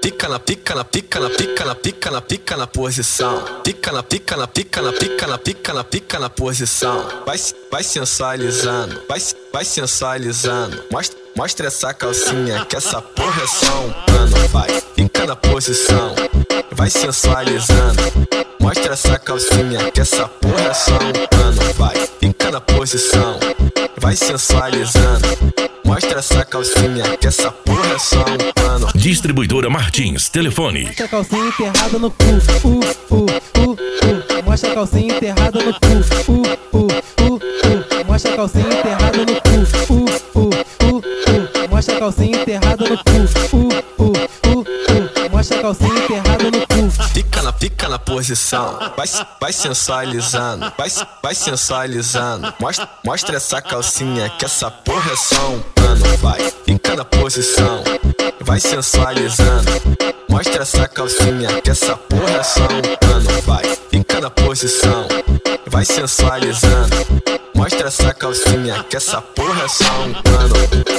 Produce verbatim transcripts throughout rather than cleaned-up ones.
Pica na pica na pica na pica na pica na pica na posição. Pica na pica na pica na pica na pica na pica na posição. Vai vai sensualizando, vai vai sensualizando. Mostra mostra essa calcinha que essa porra é só um pano. Vai fica na posição, vai sensualizando. Mostra essa calcinha que essa porra é só um pano. Vai fica na posição, vai sensualizando. Mostra essa calcinha que essa porra é só um pano. Distribuidora Martins, telefone. Mostra a calcinha enterrada no cu, uh, uh, uh, uh. Mostra a calcinha enterrada no cu, uh, uh, uh, uh. Mostra a calcinha enterrada no cu, uh, uh, uh, uh. Mostra a calcinha enterrada no cu, uh, uh, uh, uh. Mostra a calcinha enterrada no cu. Fica na pica na posição, vai vai sensualizando, vai vai sensualizando. Mostra mostra essa calcinha que essa porra é só um pano. Vai fica na posição, vai sensualizando. Mostra essa calcinha que essa porra é só um pano. Vai fica na posição, vai sensualizando. Mostra essa calcinha que essa porra é só um pano.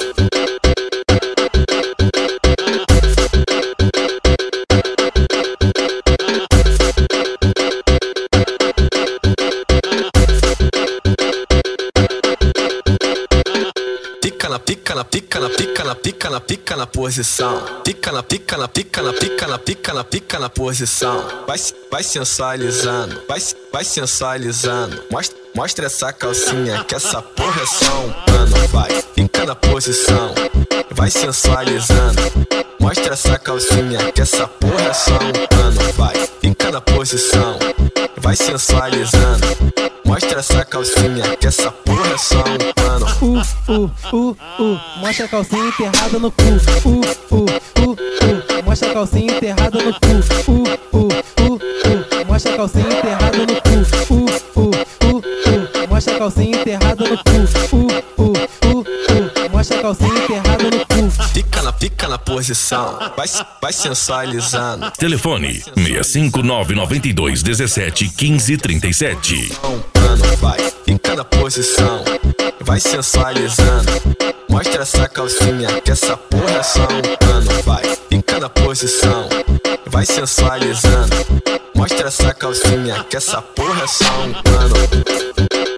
Pica na pica na pica na pica na pica na pica na posição. Pica na pica na pica na pica na pica na pica na posição. Vai vai sensualizando, vai vai sensualizando. Mostra mostra essa calcinha que essa porra é só um pano. Vai fica na posição, vai sensualizando. Mostra essa calcinha que essa porra é só um pano. Vai fica na posição, vai sensualizando. Mostra essa calcinha que essa porra é só um pano. Uh, uh, uh, uh. Mostra a calcinha enterrada no cu, uh, uh, uh, uh. Mostra a calcinha enterrada no cu, uh, uh, uh, uh. Mostra a calcinha enterrada no cu, uh, uh, uh, uh. Mostra a calcinha enterrada no cu, uh, uh, uh, uh. Mostra a calcinha enterrada no cu. Fica na pica na posição, vai vai sensualizando. Telefone seis cinco nove nove dois um sete um cinco três sete. Um pano, vai fica na posição, vai sensualizando. Mostra essa calcinha que essa porra é só um pano. Vai fica na posição, vai sensualizando. Mostra essa calcinha que essa porra é só um pano.